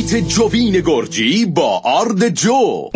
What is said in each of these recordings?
محیط جوین گرجی با آرد جو.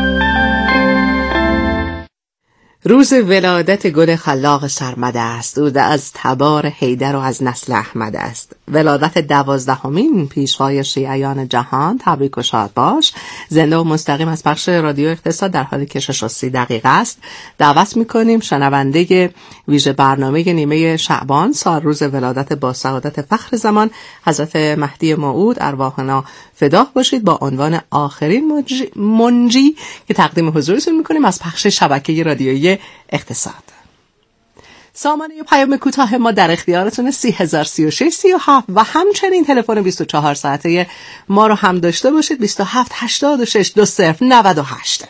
روز ولادت گل خلاق سرمد است. او از تبار حیدر و از نسل احمد است. ولادت 12مین پیشوای شیعیان جهان. تبریک و شاد باش. زنده و مستقیم از بخش رادیو اقتصاد در حال کشش و 30 دقیقه است. دعوت میکنیم شنونده ویژه برنامه نیمه شعبان سال روز ولادت با سعادت فخر زمان حضرت مهدی موعود ارواحنا فدا باشید با عنوان آخرین منجی که تقدیم حضورتون میکنیم از پخش شبکه رادیویی اقتصاد. سامانه پیام کوتاه ما در اختیارتون 3036 37 و همچنین تلفن 24 ساعته ما رو هم داشته باشید 27 86 20 98.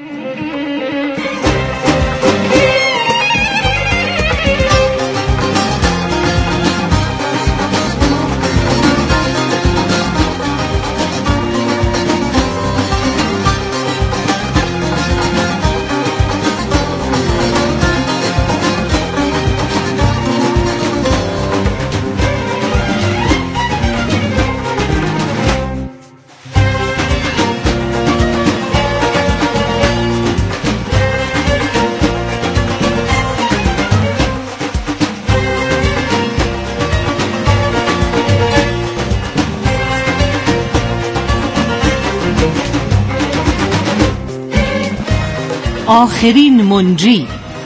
آخرین منجی.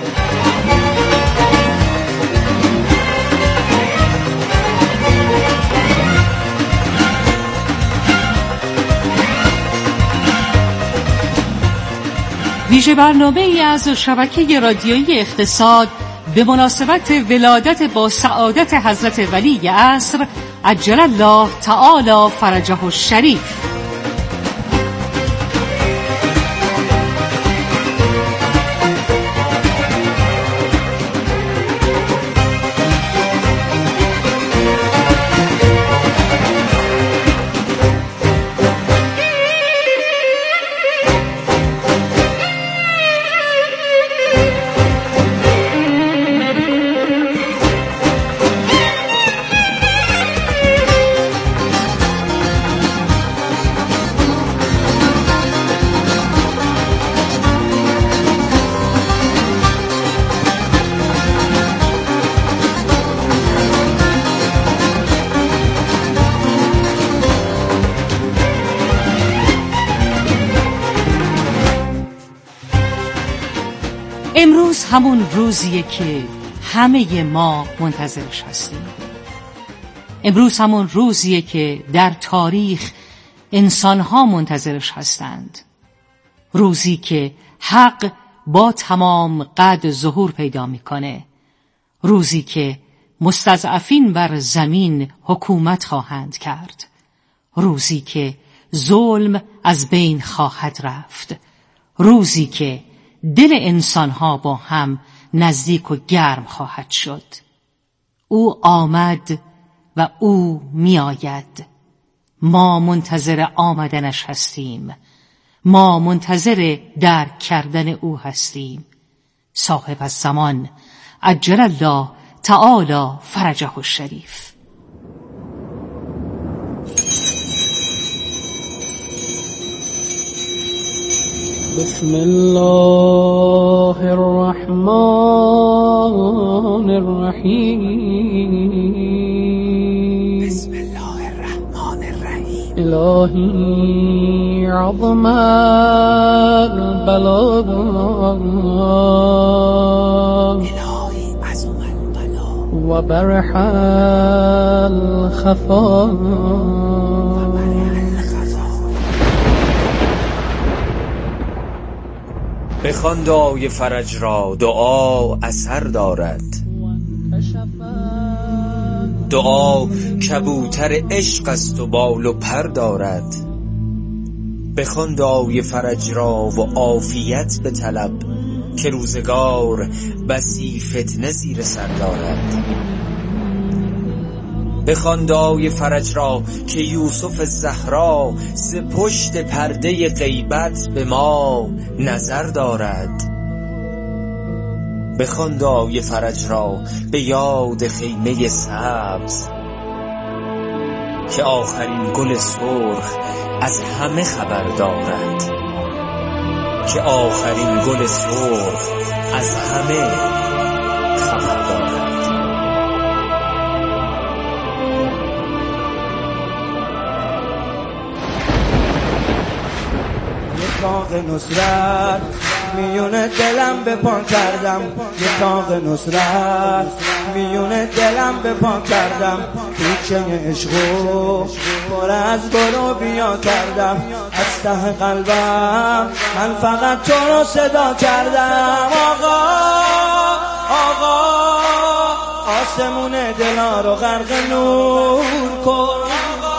ویژه برنامه ای از شبکه رادیویی اقتصاد به مناسبت ولادت با سعادت حضرت ولی عصر عجل الله تعالی فرجه الشریف. امروز همون روزیه که همه ما منتظرش هستیم. امروز همون روزیه که در تاریخ انسانها منتظرش هستند. روزی که حق با تمام قد ظهور پیدا میکنه. روزی که مستضعفین بر زمین حکومت خواهند کرد. روزی که ظلم از بین خواهد رفت. روزی که دل انسانها با هم نزدیک و گرم خواهد شد. او آمد و او می آید. ما منتظر آمدنش هستیم. ما منتظر درک کردن او هستیم. صاحب الزمان عجل الله تعالی فرجه الشریف. بسم الله الرحمن الرحیم. بسم الله الرحمن الرحیم. الهی عظم البلاء، الهی عظم البلاء و برح الخفا، بخوان دعای فرج را دعا اثر دارد. دعا کبوتر عشق است و بال و پر دارد. بخوان دعای فرج را و عافیت به طلب که روزگار بسی فتنه زیر سر دارد. بخوان دعای فرج را که یوسف الزهرا ز پشت پرده غیبت به ما نظر دارد. بخوان دعای فرج را به یاد خیمه سبز که آخرین گل سرخ از همه خبر دارد، که آخرین گل سرخ از همه خبر دارد. یه تاق نصرت میون دلم به پا کردم، یه تاق نصرت میون دلم به پا کردم، کوچه عشقو پر از گل و بیا کردم، از ته قلبم من فقط تو رو صدا کردم. آقا آقا آسمون دلا رو غرق نور کن،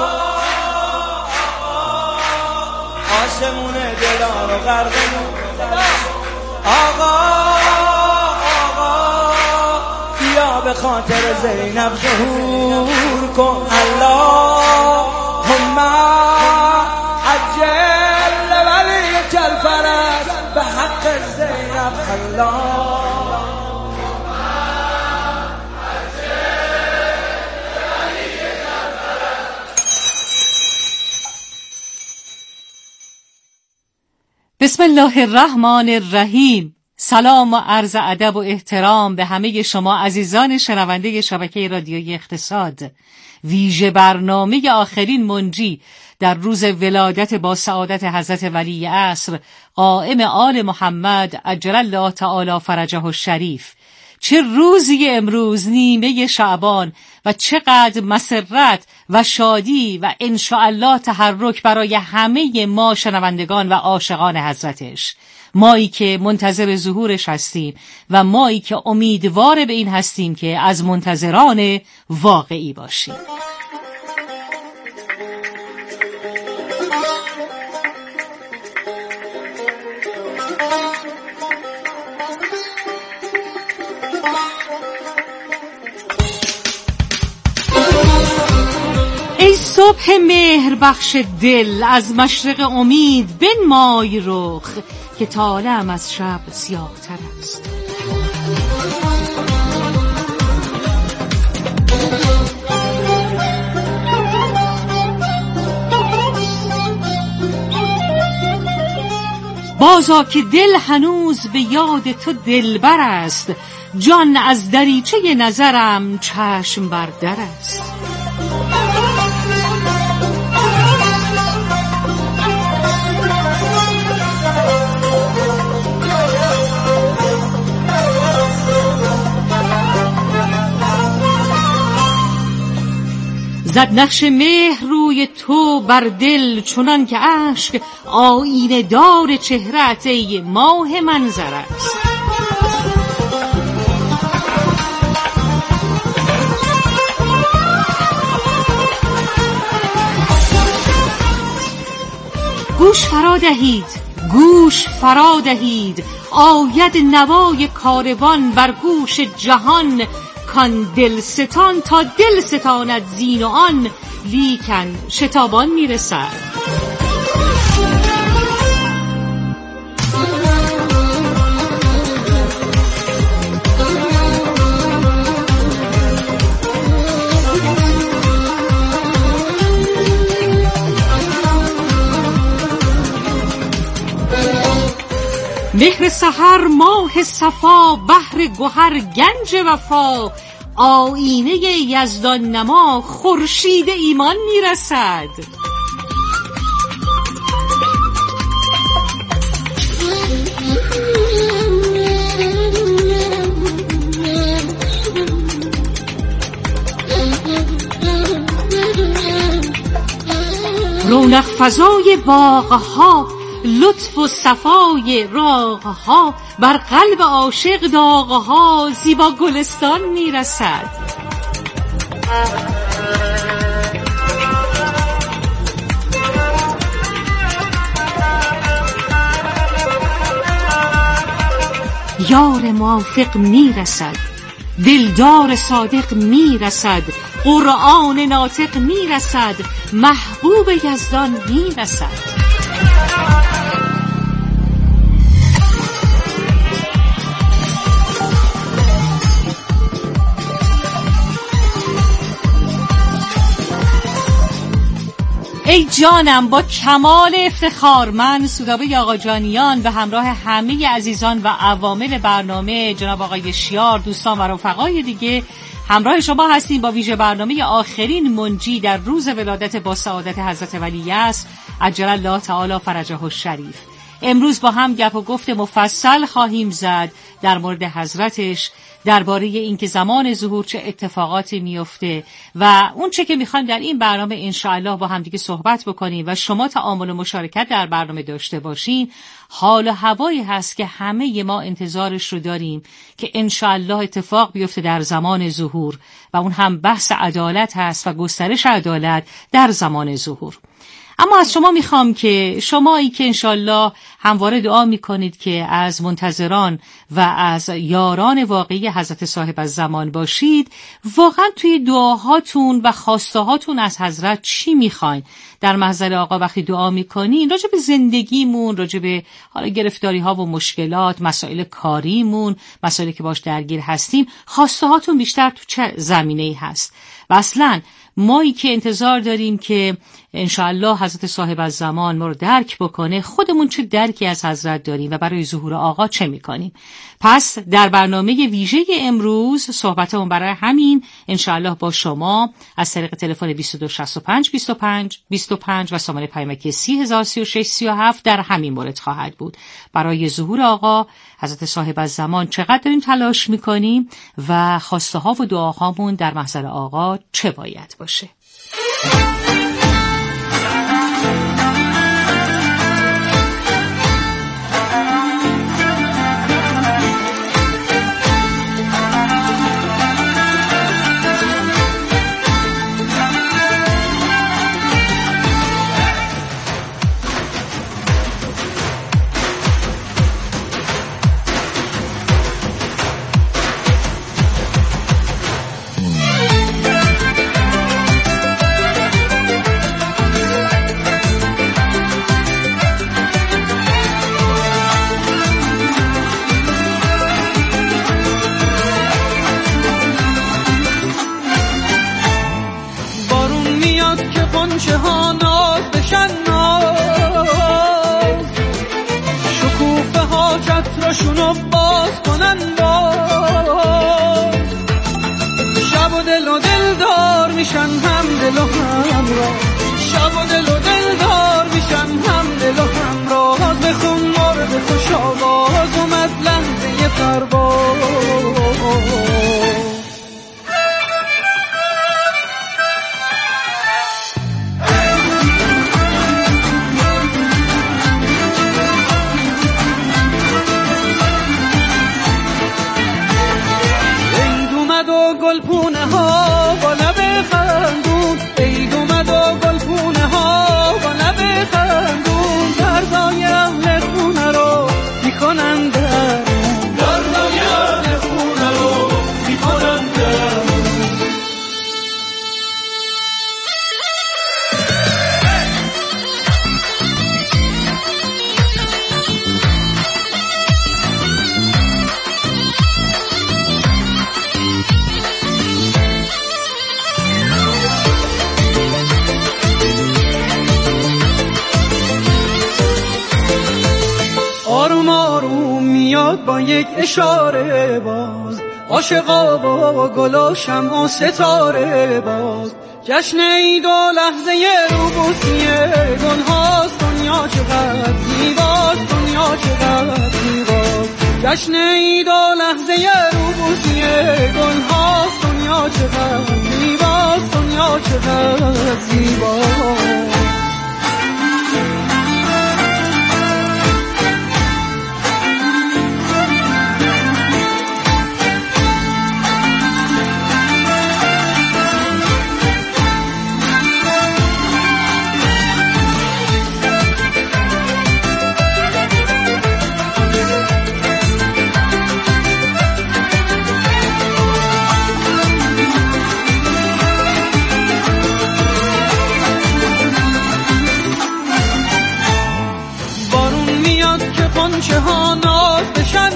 آسمون دلا رو غرق نور. آقا آقا بیا به خاطر زینب ظهور کن. اللهم عجل ولیک الفرج به حق زینب. بسم الله الرحمن الرحیم. سلام و عرض ادب و احترام به همه شما عزیزان شنونده شبکه رادیویی اقتصاد. ویژه برنامه آخرین منجی در روز ولادت با سعادت حضرت ولی عصر قائم آل محمد عجل الله تعالی فرجه الشریف. چه روزی امروز، نیمه شعبان، و چقدر مسرت و شادی و انشاءالله تحرک برای همه ما شنوندگان و عاشقان حضرتش. مایی که منتظر ظهورش هستیم و مایی که امیدوار به این هستیم که از منتظران واقعی باشیم. ای صبح مهر بخش دل، از مشرق امید بنمای رخ، که طالعم از شب سیاه تر است. بازا که دل هنوز به یاد تو دلبر است، جان از دریچه نظرم چشم بر در است. زد نقش مهر روی تو بر دل، چنان که اشک آینه دار چهره‌ات ای ماه منظر است. گوش فرا دهید، گوش فرا دهید، آید نوای کاروان بر گوش جهان، کان دل ستان تا دل ستاند زین و آن، لیکن شتابان میرسد. مهر سحر ماه صفا، بحر گوهر گنج وفا، آینه یزدان نما خورشید ایمان میرسد. رونق فضای باغها، لطف و صفای راغها، بر قلب عاشق داغها زیبا گلستان میرسد. یار موافق میرسد، دلدار صادق میرسد، قرآن ناطق میرسد، محبوب یزدان میرسد. ای جانم، با کمال افتخار من سودابه آقاجانیان به همراه همه عزیزان و عوامل برنامه، جناب آقای شیار، دوستان و رفقای دیگه همراه شما هستیم با ویژه برنامه آخرین منجی در روز ولادت با سعادت حضرت ولیعصر عجل الله تعالی فرجه الشریف. امروز با هم گپ و گفت مفصل خواهیم زد در مورد حضرتش، درباره اینکه زمان ظهور چه اتفاقاتی میفته و اون چه که میخوایم در این برنامه انشاءالله با هم دیگه صحبت بکنیم و شما تعامل و مشارکت در برنامه داشته باشین. حال و هوایی هست که همه ما انتظارش رو داریم که انشاءالله اتفاق بیفته در زمان ظهور و اون هم بحث عدالت هست و گسترش عدالت در زمان ظهور. اما از شما میخوام که شمایی که انشالله همواره دعا میکنید که از منتظران و از یاران واقعی حضرت صاحب الزمان باشید، واقعا توی دعاهاتون و خواسته هاتون از حضرت چی میخواین؟ در محضر آقا وقتی دعا میکنین راجع به زندگیمون، راجع به حالا گرفتاری ها و مشکلات، مسائل کاریمون، مسائلی که باش درگیر هستیم، خواسته هاتون بیشتر تو چه زمینه‌ای هست؟ و اصلاً مایی که انتظار داریم که انشاءالله حضرت صاحب الزمان ما رو درک بکنه، خودمون چه درکی از حضرت داریم و برای ظهور آقا چه میکنیم؟ پس در برنامه ویژه امروز صحبتمون برای همین انشاءالله با شما از طریق تلفن 2265 25 25 و شماره پیامکی 303637 در همین مورد خواهد بود. برای ظهور آقا حضرت صاحب الزمان چقدر داریم تلاش میکنیم و خواسته ها و دعاهامون در محضر آقا چه باید باشه؟ شونو باز کنن باز، شب و دل و دلدار میشن هم دل و همراه، شب و دل و دلدار میشن هم دل و همراه. بخون مرد خوش آواز اومد لحظه پرواز. گلپونه ها با لب خندون، عید اومد و گلپونه ها با لب خندون، دردای اهل خونه رو میکنن درون، دردای اهل خونه رو میکنن درون. آروم آروم میاد با یک اشاره باز، عاشقا و گل و شمع و ستاره باز، جشن عید و لحظه روبوسی گل هاست، دنیا چقدر زیباست، دنیا چقدر زیباست، جشن عید و لحظه روبوسی گل هاست، دنیا چقدر زیباست، دنیا چقدر زیباست. پنچه ها ناز بشن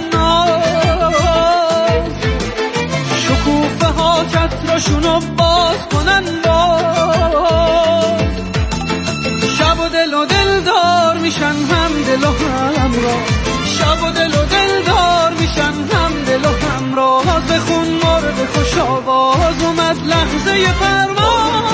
ناز، شکوفه ها چترشونو باز کنن باز، دل و دلدار میشن هم دل و همراه، شب و دل و دلدار میشن هم دل و همراه. بخون مرد خوش آواز اومد لحظه پرواز.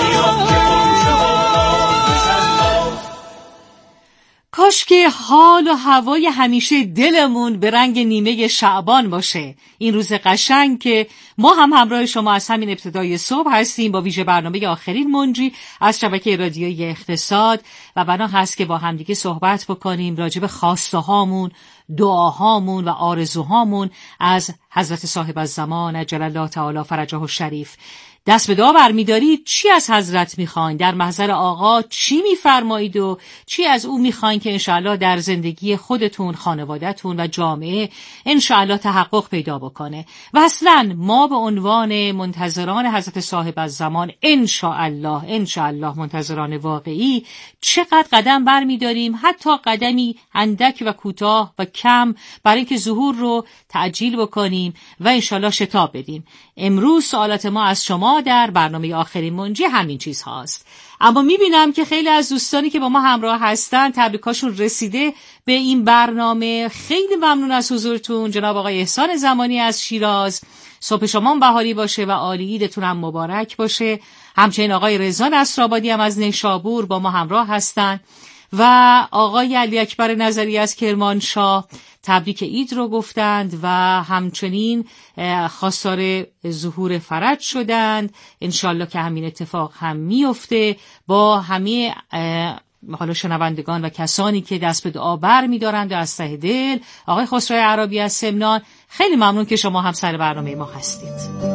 کاش که حال و هوای همیشه دلمون به رنگ نیمه شعبان باشه. این روز قشنگ که ما هم همراه شما از همین ابتدای صبح هستیم با ویژه برنامه آخرین منجی از شبکه رادیویی اقتصاد و بنا هست که با همدیگه صحبت بکنیم راجع به خواسته هامون، دعاهامون و آرزوهامون از حضرت صاحب الزمان عجل الله تعالی فرجه الشریف. دست به دعا برمی‌دارید چی از حضرت میخواین؟ در محضر آقا چی میفرمایید و چی از او میخواین که انشاءالله در زندگی خودتون، خانواده‌تون و جامعه انشاءالله تحقق پیدا بکنه؟ و اصلا ما به عنوان منتظران حضرت صاحب الزمان انشاءالله منتظران واقعی چقدر قدم برمی‌داریم، حتی قدمی اندک و کوتاه و کم برای اینکه ظهور رو تعجیل بکنیم و انشاءالله شتاب بدیم. امروز سوالات ما از شما در برنامه آخرین منجی همین چیز هاست. اما میبینم که خیلی از دوستانی که با ما همراه هستن تبریکاشون رسیده به این برنامه. خیلی ممنون از حضورتون جناب آقای احسان زمانی از شیراز. صبح شما بهاری باشه و عالی عیدتون هم مبارک باشه. همچنین آقای رضا نصرآبادی هم از نیشابور با ما همراه هستن و آقای علی اکبر نظری از کرمانشاه تبریک عید رو گفتند و همچنین خواستار ظهور فرج شدند. انشالله که همین اتفاق هم میفته با همه حالا شنوندگان و کسانی که دست به دعا بر می‌دارند و از ته دل. آقای خسرو عربی از سمنان، خیلی ممنون که شما هم سر برنامه ما هستید.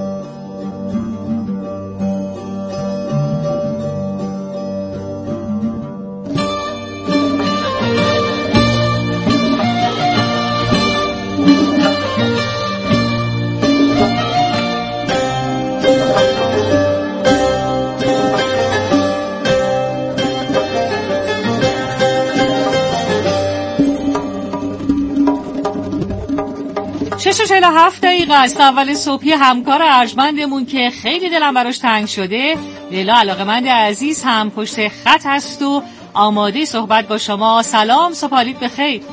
6:47 است. اول صبحی همکار ارجمندمون که خیلی دلم براش تنگ شده، لیلا علاقمند عزیز هم پشت خط هست و آماده صحبت با شما. سلام، صبح حالید بخیر.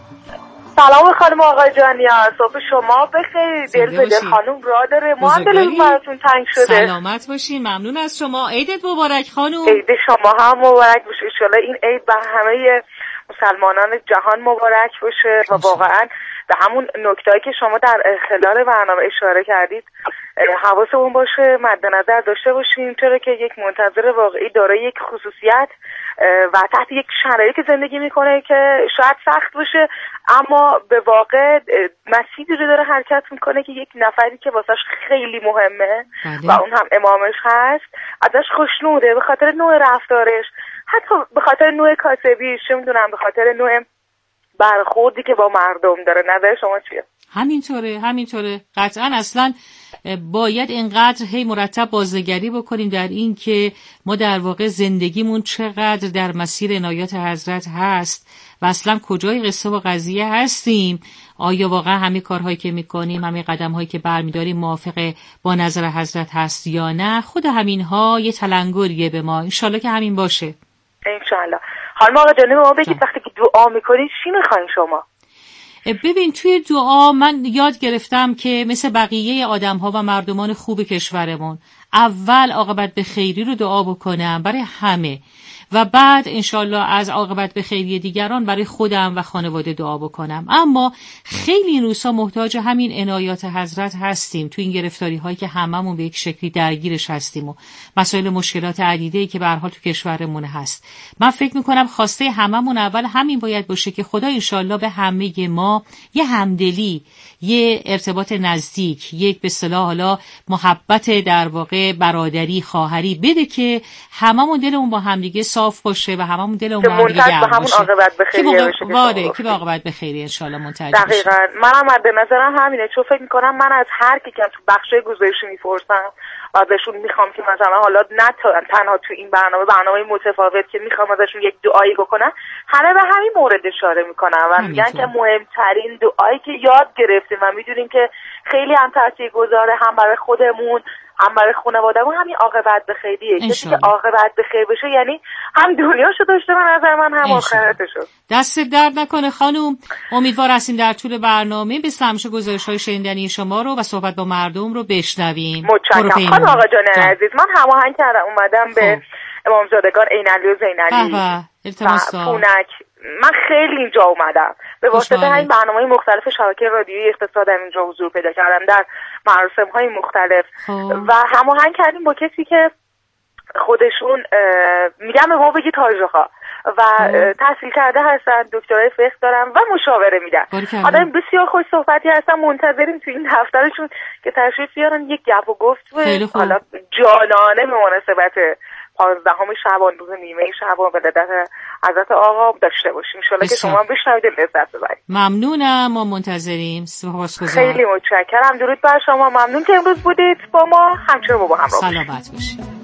سلام خانم آقای جانیا، صبح شما بخیر. دل به دل خانم را داره، ما هم دلمون براتون تنگ شده. سلامت باشین، ممنون از شما. عیدت مبارک خانم. عید شما هم مبارک باشه. ان شاءالله این عید به همه مسلمانان جهان مبارک باشه و واقعا به همون نکتهایی که شما در خلال برنامه اشاره کردید حواسمون باشه، مد نظر داشته باشیم، چرا که یک منتظر واقعی دارای یک خصوصیت و تحت یک شرایطی زندگی میکنه که شاید سخت باشه اما به واقع مسیری رو داره حرکت میکنه که یک نفری که واسش خیلی مهمه و اون هم امامش هست ازش خوشنوده به خاطر نوع رفتارش، حتی به خاطر نوع کاسبیش، چه میدونم به خاطر نوع برخوردی که با مردم داره. نظر شما چیه؟ همینطوره قطعا. اصلا باید اینقدر هی مرتب بازنگری بکنیم در این که ما در واقع زندگیمون چقدر در مسیر عنایات حضرت هست و اصلا کجای قصه و قضیه هستیم. آیا واقعا همه کارهایی که میکنیم، همه قدمهایی که برمیداریم موافق با نظر حضرت هست یا نه؟ خود همینها یه تلنگریه به ما. انشالله که همین باشه. انشالله. حالا آقا جانب ما بگید وقتی که دعا میکنید چی میخواین شما؟ ببین توی دعا من یاد گرفتم که مثل بقیه آدم‌ها و مردمان خوب کشورمون اول عاقبت به خیری رو دعا بکنم برای همه و بعد انشالله از عاقبت به خیری دیگران برای خودم و خانواده دعا بکنم. اما خیلی این روزها محتاج همین عنایات حضرت هستیم تو این گرفتاری هایی که هممون به یک شکلی درگیرش هستیم و مسائل مشکلات عدیده‌ای که به هر حال تو کشورمون هست. من فکر میکنم خواسته هممون اول همین باید باشه که خدا انشالله به همه ما یه همدلی، یه ارتباط نزدیک، یک به اصطلاح حالا محبت در واقع برادری خواهری بده که هممون دلمون با همدیگه صاف باشه و هممون دلمون با همدیگه گرم باشه. که به عاقبت به خیری ان شاء الله منتهی بشه. دقیقاً. منم مد نظرم همینه، چون فکر می‌کنم من از هر کی که تو بخشای گزارشی می‌پرسم و ازشون میخوام که مثلا حالا نه تنها تو این برنامه متفاوت که میخوام ازشون یک دعایی بکنم، همه به همین مورد اشاره میکنن و میگن که مهمترین دعایی که یاد گرفتیم و میدونیم که خیلی هم تاثیرگذاره هم برای خودمون هم برای خانواده‌مون همین عاقبت به خیریه. کسی که عاقبت به خیر بشه یعنی هم دنیاشو داشته به نظر من هم آخرتشو. دست درد نکنه خانم. امیدوار هستیم در طول برنامه مثل همیشه گزارش‌های شنیدنی شما رو و صحبت با مردم رو بشنویم. متشکرم خانم آقا جان عزیز. من هماهنگ کردم اومدم به امامزادگان عینعلی و زینعلی پونک. من خیلی اینجا اومدم به واسطه این برنامه‌های مختلف شبکه رادیویی اقتصادم اینجا حضور پیدا کردم در مراسم‌های مختلف و هماهنگ کردیم با کسی که خودشون میگم به ما بگی تاج‌ها و تحصیل کرده هستن، دکترای فقه دارن و مشاوره میدن. آدم بسیار خوش صحبتی هستن. منتظریم تو این دفترشون که تشریف بیارن یک گپ و گفت حالا جانانه به مناسبت 15 شعبان روز نیمه شعبان به لدت حضرت آقا داشته باشیم. ان شاءالله که شما هم بشنوید لذت ببرید. ممنونم. ما منتظریم. سپاسگزارم. خیلی متشکرم. درود بر شما. ممنون که امروز بودید با ما. همچنین با همراه باشید. سلامت باشید.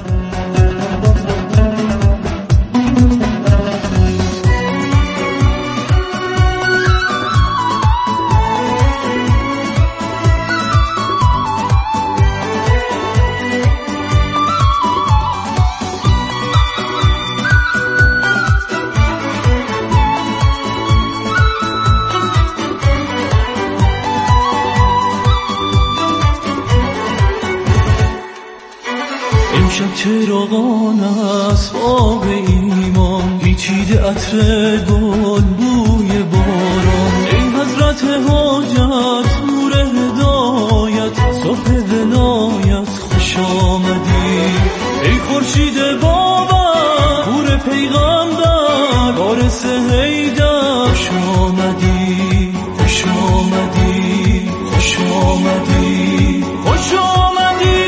امشب چراغان اسباب ایمان پیچیده عطر گل بوی باران ای حضرت حاجت نور هدایت صبح ولایت خوش آمدی ای خورشید باور نور پیغمبر وارث حیدر خوش آمدی خوش آمدی خوش آمدی خوش آمدی.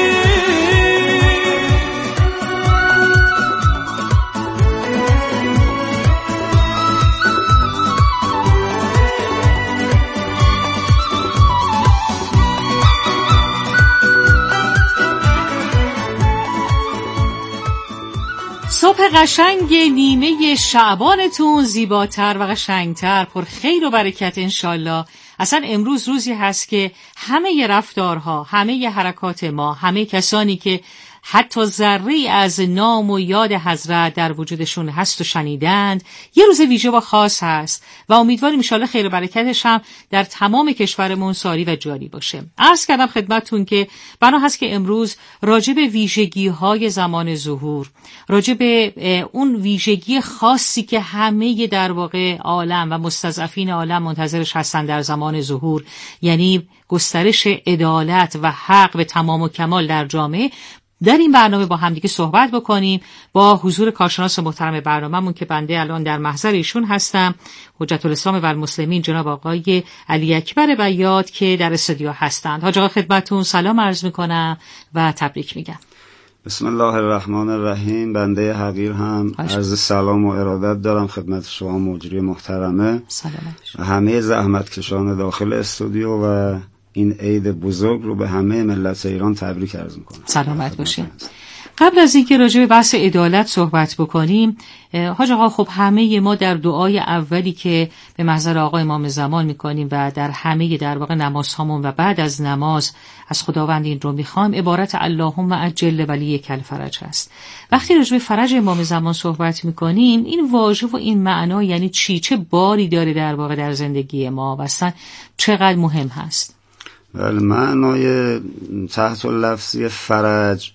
صبح قشنگ نیمه شعبانتون زیباتر و قشنگتر، پر خیر و برکت انشالله. اصلا امروز روزی هست که همه رفتارها، همه حرکات ما، همه کسانی که حتی ذره‌ای از نام و یاد حضرت در وجودشون هست و شنیدند، یه روز ویژه و خاص هست و امیدواریم انشالله خیر و برکتش هم در تمام کشورمون ساری و جاری باشه. عرض کردم خدمتتون که بنا هست که امروز راجع به ویژگی‌های زمان ظهور، راجع به اون ویژگی خاصی که همه در واقع عالم و مستضعفین عالم منتظرش هستن در زمان ظهور، یعنی گسترش عدالت و حق به تمام و کمال در جامعه، در این برنامه با همدیگه صحبت بکنیم با حضور کارشناس محترم برنامه‌مون که بنده الان در محضر ایشون هستم، حجت الاسلام و المسلمین جناب آقای علی اکبر بیات که در استودیو هستند. حاج آقا خدمتتون سلام عرض میکنم و تبریک میگم. بسم الله الرحمن الرحیم. بنده حقیر هم عرض سلام و ارادت دارم خدمت شما مجری محترمه و همه زحمتکشان داخل استودیو و این عید بزرگ رو به همه ملت ایران تبریک عرض میکنم. سلامت باشین. قبل از اینکه راجع به بحث عدالت صحبت بکنیم، حاج آقا خب همه ما در دعای اولی که به محضر آقا امام زمان میکنیم و در همه در واقع نمازهامون و بعد از نماز از خداوند این رو میخوایم عبارت اللهم عجل ولیک الفرج هست. وقتی راجع به فرج امام زمان صحبت میکنیم این واژه و این معنا یعنی چی؟ چه باری داره در واقع در زندگی ما و اصلا چقدر مهم هست؟ بله، معنای تحت لفظی فرج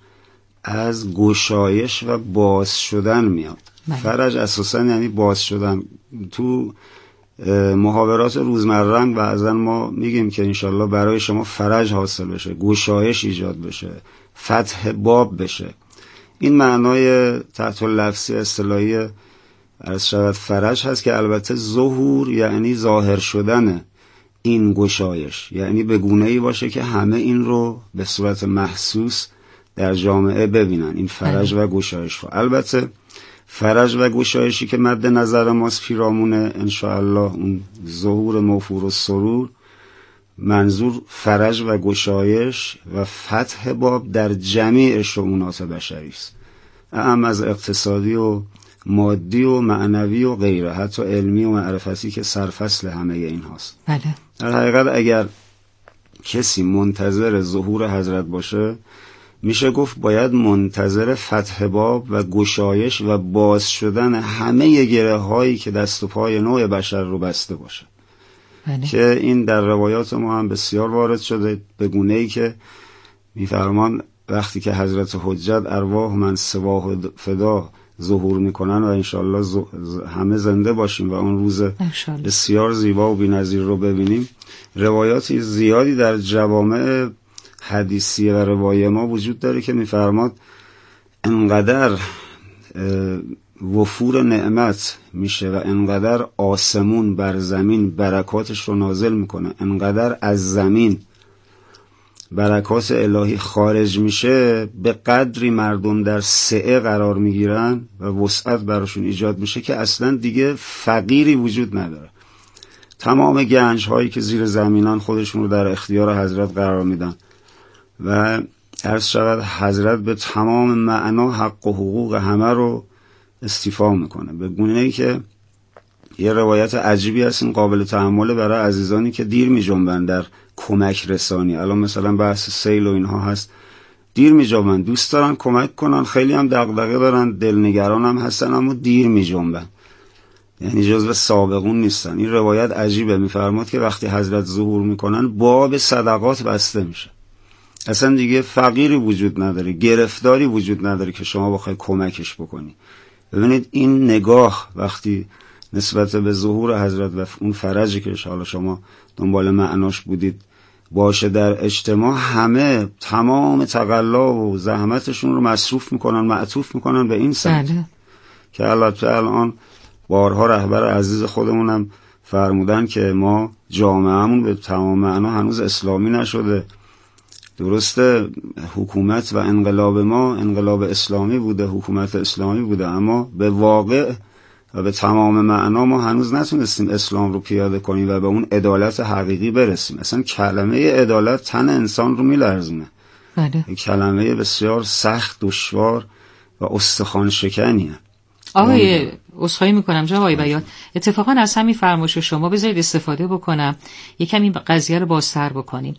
از گشایش و باز شدن میاد. فرج اساسا یعنی باز شدن. تو محاورات روزمره بعضا ما میگیم که انشالله برای شما فرج حاصل بشه، گشایش ایجاد بشه، فتح باب بشه. این معنای تحت لفظی اصطلاحی عرض شود فرج هست که البته ظهور یعنی ظاهر شدن این گشایش، یعنی به گونه‌ای باشه که همه این رو به صورت محسوس در جامعه ببینن، این فرج و گشایش رو. البته فرج و گشایشی که مد نظر ماست پیرامونه انشاءالله اون ظهور موفور و سرور، منظور فرج و گشایش و فتح باب در جمیع شؤونات بشری است، اعم از اقتصادی و مادی و معنوی و غیره، حتی علمی و معرفتی که سرفصل همه این هاست. بله. در حقیقت اگر کسی منتظر ظهور حضرت باشه میشه گفت باید منتظر فتح باب و گشایش و باز شدن همه گره هایی که دست و پای نوع بشر رو بسته باشه. که این در روایات ما هم بسیار وارد شده، به گونه‌ای که میفرمان وقتی که حضرت حجت ارواح من سواح فدا ظهور میکنن و انشالله همه زنده باشیم و اون روز بسیار زیبا و بی‌نظیر رو ببینیم، روایاتی زیادی در جوامع حدیثیه و روایه ما وجود داره که میفرماد انقدر وفور نعمت میشه و انقدر آسمون بر زمین برکاتش رو نازل میکنه، انقدر از زمین برکات الهی خارج میشه، به قدری مردم در سعه قرار میگیرن و وسعت براشون ایجاد میشه که اصلا دیگه فقیری وجود نداره. تمام گنج هایی که زیر زمینان خودشون رو در اختیار حضرت قرار میدن و عرض شود حضرت به تمام معنا حق و حقوق همه رو استیفا میکنه، به گونه‌ای که یه روایت عجیبی هست، این قابل تحمله برای عزیزانی که دیر میجنبن در کمک رسانی. الان مثلا بحث سیل و اینها هست، دیر میجنبن، دوست دارن کمک کنن، خیلی هم دغدغه دارن، دلنگران هم هستن، اما دیر میجنبن، یعنی جزو سابقون نیستن. این روایت عجیبه، میفرماد که وقتی حضرت ظهور میکنن باب صدقات بسته میشه، اصلا دیگه فقیری وجود نداره، گرفتاری وجود نداره که شما بخوای کمکش بکنی. ببینید این نگاه وقتی نسبت به ظهور حضرت و اون فرجی که حالا شما دنبال معناش بودید باشه در اجتماع، همه تمام تقلا و زحمتشون رو مصروف میکنن، معطوف میکنن به این سمت که البته الان بارها رهبر عزیز خودمونم فرمودن که ما جامعهمون به تمام معنا هنوز اسلامی نشده. درسته حکومت و انقلاب ما انقلاب اسلامی بوده، حکومت اسلامی بوده، اما به واقع و به تمام معنا ما هنوز نتونستیم اسلام رو پیاده کنیم و به اون عدالت حقیقی برسیم. اصلا کلمه عدالت تن انسان رو میلرزونه. کلمه بسیار سخت، دشوار و استخوان شکنیه. آقای عذرخواهی میکنم جناب آقای بیات، اتفاقا از همین فرمایش شما بذارید استفاده بکنم یکم این قضیه رو بازتر بکنیم.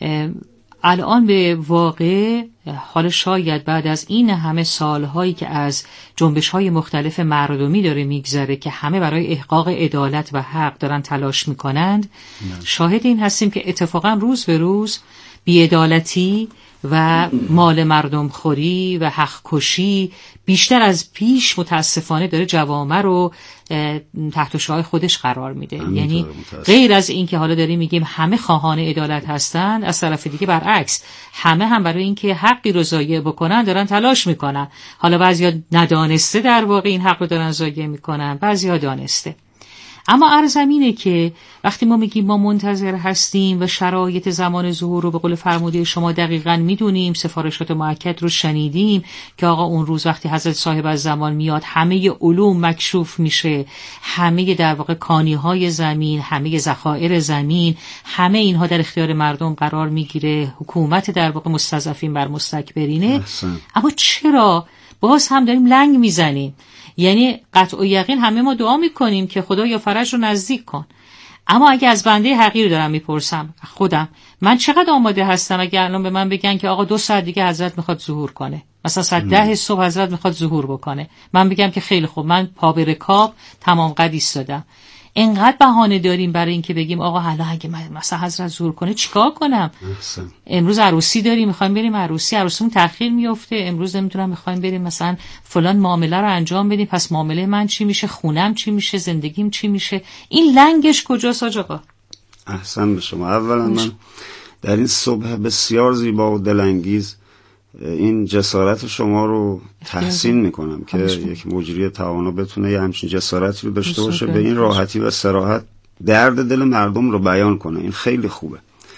الان به واقع حال شاید بعد از این همه سالهایی که از جنبش‌های مختلف مردمی داره میگذره که همه برای احقاق عدالت و حق دارن تلاش میکنند، شاهد این هستیم که اتفاقا روز به روز بی‌عدالتی و مال مردم خوری و حق کشی بیشتر از پیش متاسفانه داره جوامع رو تحت شعاع خودش قرار میده. یعنی غیر از این که حالا داریم میگیم همه خواهان عدالت هستند، از طرف دیگه برعکس همه هم برای این که حقی رو ضایع بکنن دارن تلاش میکنن. حالا بعضیا ندانسته در واقع این حق رو دارن ضایع میکنن، بعضیا دانسته. اما عرض اینه که وقتی ما میگیم ما منتظر هستیم و شرایط زمان ظهور رو به قول فرموده شما دقیقاً میدونیم، سفارشات مؤکد رو شنیدیم که آقا اون روز وقتی حضرت صاحب از زمان میاد همه علوم مکشوف میشه، همه در واقع کانیهای زمین، همه ذخایر زمین، همه اینها در اختیار مردم قرار میگیره، حکومت در واقع مستضعفین بر مستکبرینه. اما چرا باز هم داریم لنگ میزنیم؟ یعنی قطع و یقین همه ما دعا میکنیم که خدا یا فرج رو نزدیک کن، اما اگه از بنده حقیر دارم میپرسم خودم، من چقدر آماده هستم اگه الان به من بگن که آقا 2 ساعت دیگه حضرت میخواد ظهور کنه، مثلا ساعت 10 صبح حضرت میخواد ظهور بکنه، من بگم که خیلی خوب، من پا به رکاب تمام قد ایستادم. انقدر بهانه داریم برای اینکه بگیم آقا حالا اگه مثلا حضرت ظهور کنه چیکار کنم؟ امروز عروسی داریم میخوایم بریم عروسیمون تأخیر میفته، امروز نمیتونم میخوایم بریم مثلا فلان معامله رو انجام بدیم، پس معامله من چی میشه، خونم چی میشه، زندگیم چی میشه؟ این لنگش کجاست حاج آقا؟ احسن به شما. اولا من در این صبح بسیار زیبا و دلانگیز این جسارت شما رو تحسین میکنم که یک مجری توانا بتونه یه همچین جسارتی رو داشته باشه، به این راحتی و صراحت درد دل مردم رو بیان کنه. این خیلی خوبه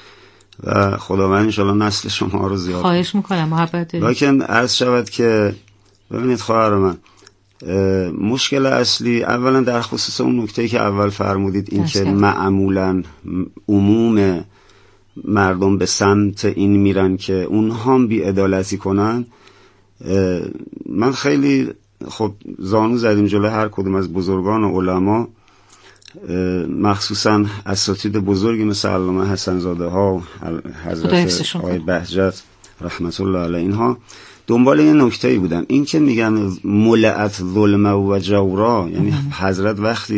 و خداوند انشالله نسل شما رو زیاد خواهش میکنم، محبت دارید. لیکن عرض شود که ببینید خواهر من، مشکل اصلی اولا در خصوص اون نکته‌ای که اول فرمودید، این که معمولا عموم مردم به سمت این میرن که اونها هم بی‌عدالتی کنن. من خیلی خب زانو زدیم جلوی هر کدوم از بزرگان و علما، مخصوصا اساتید بزرگی مثل علامه حسن زاده ها، حضرت آقای بهجت رحمت الله علیه اینها دنبال یه نکته‌ای بودن. این که میگن ملأت ظلم و جورا، یعنی حضرت وقتی